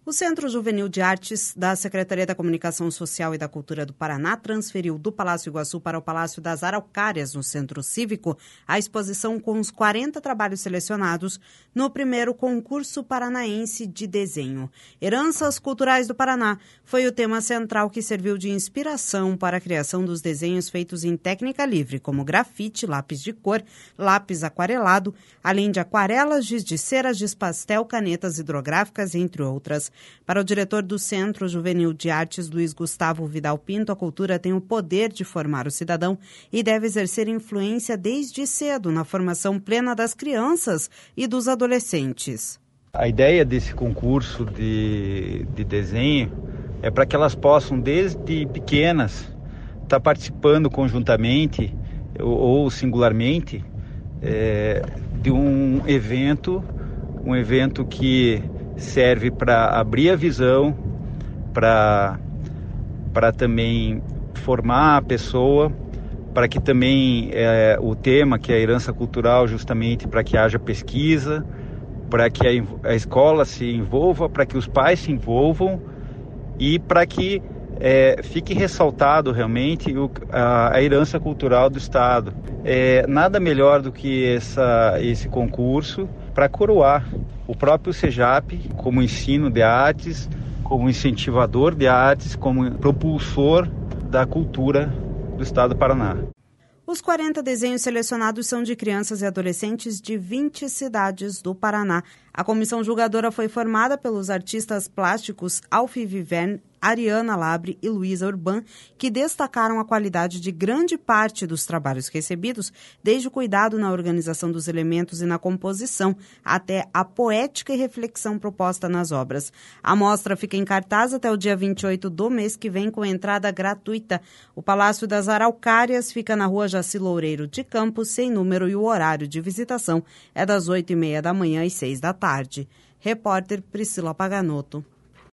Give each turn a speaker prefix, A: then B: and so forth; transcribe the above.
A: O Centro Juvenil de Artes da Secretaria da Comunicação Social e da Cultura do Paraná transferiu do Palácio Iguaçu para o Palácio das Araucárias, no Centro Cívico, a exposição com os 40 trabalhos selecionados no primeiro concurso paranaense de desenho. Heranças Culturais do Paraná foi o tema central que serviu de inspiração para a criação dos desenhos feitos em técnica livre, como grafite, lápis de cor, lápis aquarelado, além de aquarelas, giz de cera, giz pastel, canetas hidrográficas, entre outras. Para o diretor do Centro Juvenil de Artes, Luiz Gustavo Vidal Pinto, a cultura tem o poder de formar o cidadão e deve exercer influência desde cedo na formação plena das crianças e dos adolescentes.
B: A ideia desse concurso de desenho é para que elas possam, desde pequenas, estar participando conjuntamente ou singularmente de um evento que serve para abrir a visão, para também formar a pessoa, para que também o tema, que é a herança cultural, justamente para que haja pesquisa, para que a escola se envolva, para que os pais se envolvam e para que fique ressaltado realmente a herança cultural do Estado. Nada melhor do que esse concurso para coroar o próprio CEJAP como ensino de artes, como incentivador de artes, como propulsor da cultura do Estado do Paraná.
A: Os 40 desenhos selecionados são de crianças e adolescentes de 20 cidades do Paraná. A comissão julgadora foi formada pelos artistas plásticos Alfi Viverne, Ariana Labre e Luísa Urban, que destacaram a qualidade de grande parte dos trabalhos recebidos, desde o cuidado na organização dos elementos e na composição, até a poética e reflexão proposta nas obras. A mostra fica em cartaz até o dia 28 do mês que vem, com entrada gratuita. O Palácio das Araucárias fica na rua Jaci Loureiro de Campos, sem número, e o horário de visitação é das 8h30 da manhã às 6 da tarde. Repórter Priscila Paganotto.